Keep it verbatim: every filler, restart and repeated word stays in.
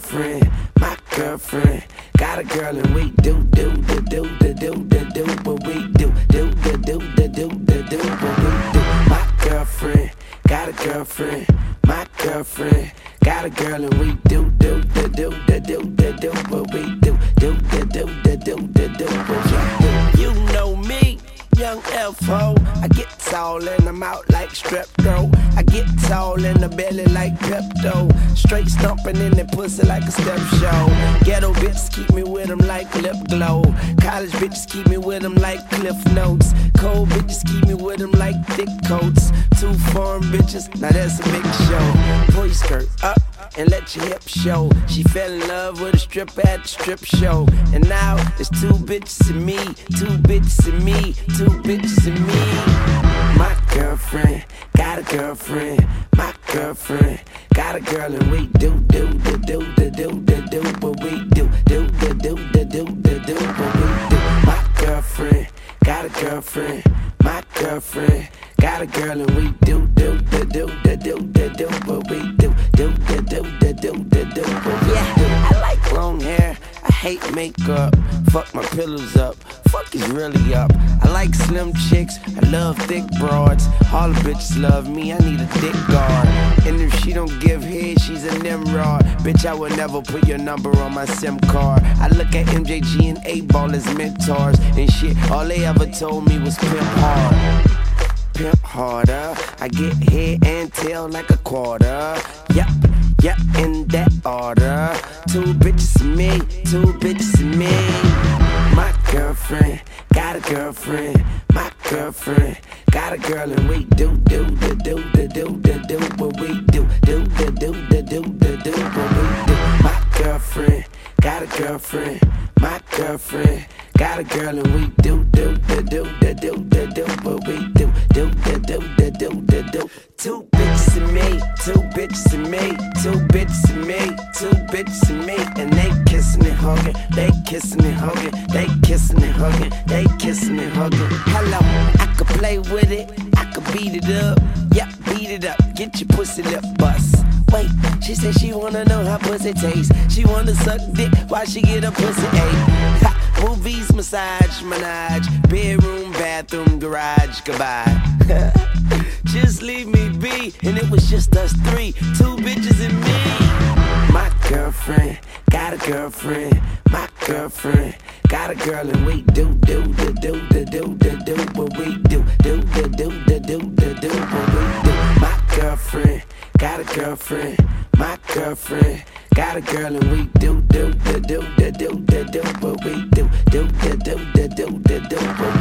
girlfriend, my girlfriend. Got a girl and we do, do, do, do, do, do, do, do what we do, do, do, do, do, do, do, do what we do. My girlfriend, got a girlfriend, my girlfriend. Got a girl and we do, do, do, do, do, do, do, do what we do, do, do, do, do, do, do, do what we do. You know me, young F O. I get tall and I'm out like Strepto. I get tall in the belly like Pepto. Straight stomping in the pussy like a step show. Ghetto bitches keep me with them like lip glow. College bitches keep me with them like Cliff Notes. Cold bitches keep me with them like thick coats. Two foreign bitches, now that's a big show. Pull your skirt up and let your hips show. She fell in love with a stripper at the strip show. And now it's two bitches and me, two bitches and me, two bitches and me. My girlfriend, got a girlfriend, my girlfriend. Got a girl and we do, do, do, do, do, do, do, do what we do, do, do, do, do, do, do, do what we do. My girlfriend, got a girlfriend, my girlfriend. Got a girl and we do, do, do, do, do, do, do, do what we do, do, do, do, do, do, do, do what we do. I like long hair, I hate makeup. Fuck my pillows up, fuck is really up. I like slim chicks, I love thick broads. All the bitches love me, I need a dick guard. And if she don't give head, she's a Nimrod. Bitch, I would never put your number on my SIM card. I look at M J G and eight ball as mentors. And shit, all they ever told me was pimp hard. Pimp harder, I get head and tail like a quarter. Yep, yep, in that order. Two bitches and me, two bitches and me. My girlfriend, got a girlfriend, my girlfriend. Got a girl and we do, do, do, do, do, do, do, do what we do, do, do, do, do, do, do, do what we do. My girlfriend, got a girlfriend, my girlfriend. Got a girl and we do, do, do, do, do, do, do, do what we do, do, do, do, do, do, do, do. Two bitches and me, two bitches and me, two bitches and me, two bitches and me, and they kissing and hugging, they kissing and hugging, they kissing and hugging, they kissing and hugging. Hello, I could play with it, I could beat it up, yep, beat it up, get your pussy lip bust. Wait, she said she wanna know how pussy tastes. She wanna suck dick while she get her pussy ate. Ha, movies, massage, menage, bedroom, bathroom, garage, goodbye. Just leave me be, and it was just us three, two bitches and me. My girlfriend, got a girlfriend, my girlfriend. Got a girl and we do, do, do, do, do, do, do, do what we do, do, do, do, do, do, do, do what we do. My girlfriend. Got a girlfriend, my girlfriend. Got a girl and we do, do, do, do, do, do, do, do what we do, do, do, do, do, do, do, do what we do.